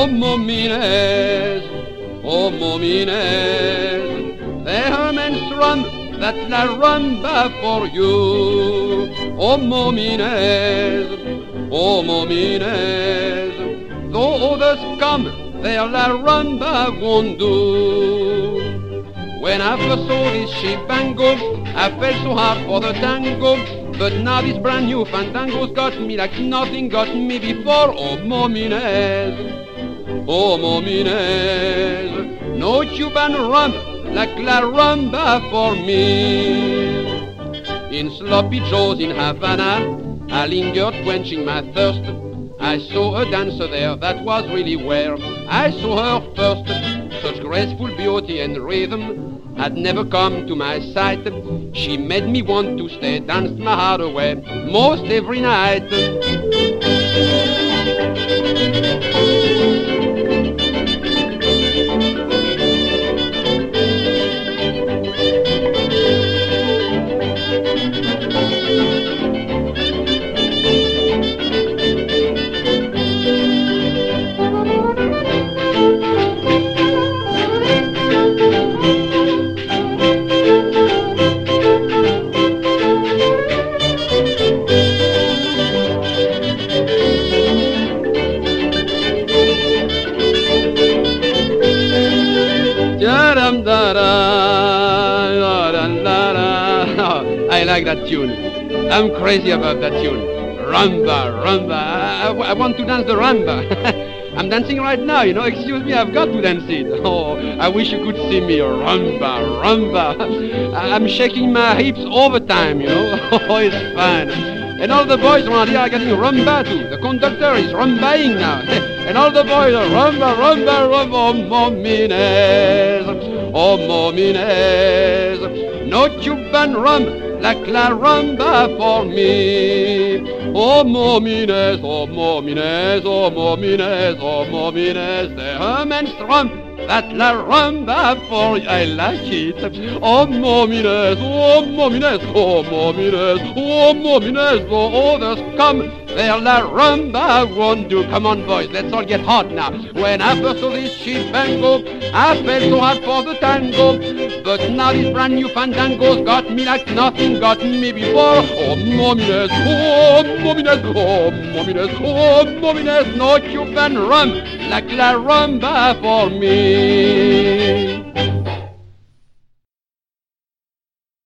oh momines, oh momines, they hum and strum that la rumba for you. Oh momines, oh momines, though others come, their la rumba won't do. When I first saw this shibango, I felt so hard for the tango. But now this brand new fandango's got me like nothing got me before. Oh momines, oh momines, no Cuban rum like la rumba for me. In Sloppy Joe's in Havana, I lingered quenching my thirst. I saw a dancer there, that was really where I saw her first. Such graceful beauty and rhythm had never come to my sight. She made me want to stay, danced my heart away most every night. I like that tune. I'm crazy about that tune. Rumba, rumba. I want to dance the rumba. I'm dancing right now, you know. Excuse me, I've got to dance it. Oh, I wish you could see me. Rumba, rumba. I'm shaking my hips all the time, you know. Oh, it's fun. And all the boys around here are getting rumba too. The conductor is rumbaing now. And all the boys are rumba, rumba, rumba. Oh, momines, oh, momines. No Cuban rum like la rumba for me. Oh, momines, oh, momines, oh, momines, oh, momines. They hum and strum that la rumba for you. I like it. Oh, momines, oh, momines, oh, momines, oh, momines. Oh, others come, their la rumba won't do. Come on, boys, let's all get hot now. When I first saw this shibango, I felt so hard for the tango. But now this brand new fandango's got me like nothing got me before. Oh, momines, oh, momines, oh, momines, oh, momines. No Cuban rum like la rumba for me.